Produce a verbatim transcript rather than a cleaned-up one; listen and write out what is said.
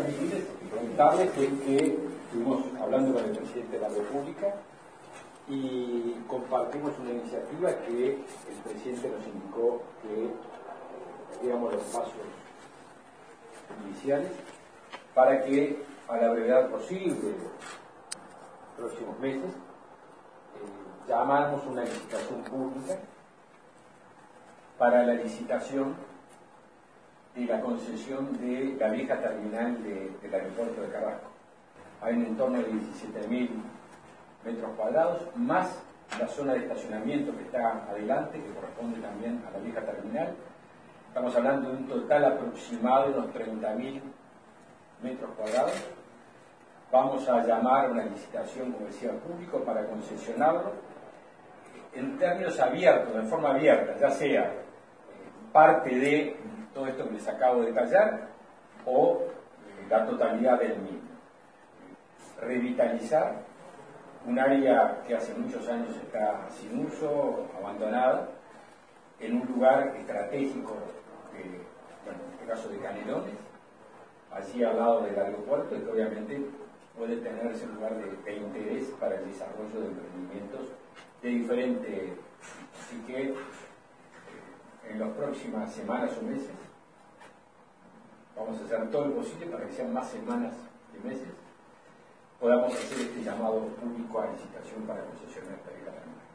permitir comentarles que, que estuvimos hablando con el presidente de la República y compartimos una iniciativa que el presidente nos indicó que digamos los pasos iniciales para que a la brevedad posible, próximos meses, eh, llamamos una licitación pública para la licitación de la concesión de la vieja terminal de, del aeropuerto de Carrasco. Hay un entorno de diecisiete mil metros cuadrados, más la zona de estacionamiento que está adelante, que corresponde también a la vieja terminal. Estamos hablando de un total aproximado de unos treinta mil metros cuadrados. Vamos a llamar a una licitación, como decía, público para concesionarlo en términos abiertos, de forma abierta, ya sea parte de todo esto que les acabo de detallar o la totalidad del mismo. Revitalizar un área que hace muchos años está sin uso, abandonada, en un lugar estratégico, de, bueno, en este caso de Canelones, allí al lado del aeropuerto, y que obviamente puede tener ese lugar de, de interés para el desarrollo de emprendimientos de diferente. Así que eh, en las próximas semanas o meses vamos a hacer todo lo posible para que sean más semanas que meses, podamos hacer este llamado público a licitación para concesionar esta vieja terminal.